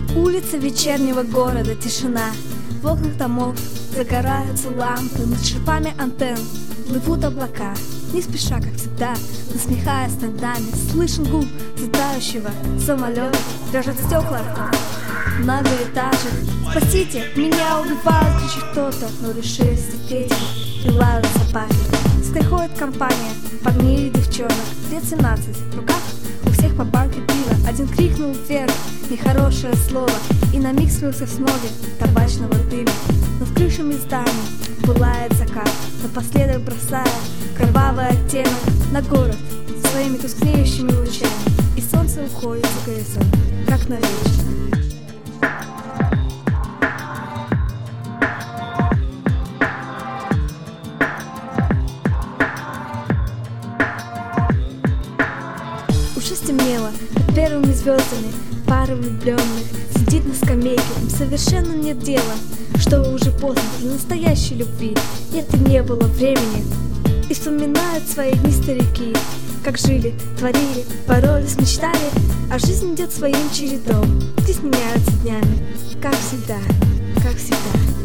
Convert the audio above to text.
Улица вечернего города, тишина. В окнах домов загораются лампы, над шипами антенн плывут облака. Не спеша, как всегда, насмехаясь над нами, слышен гул взлетающего самолета. Дрожат стекла многоэтажек. Спасите, меня убивают, кричит кто-то, но решили встретить и лают собаки. Приходит компания парней и девчонок, лет 17, в руках у всех по банке пива. Один крикнул вверх нехорошее слово и на миг скрылся в сноге табачного дыма. Над крышами зданий пылает закат, напоследок бросая кровавый оттенок на город своими тускнеющими лучами. И солнце уходит за горизонт, как навечно. Уже стемнело, под первыми звездами пара влюбленных сидит на скамейке. Им совершенно нет дела, что уже поздно, для настоящей любви нет и не было времени. И вспоминают свои дни старики, как жили, творили, боролись, мечтали. А жизнь идет своим чередом, здесь меняются днями, как всегда, как всегда.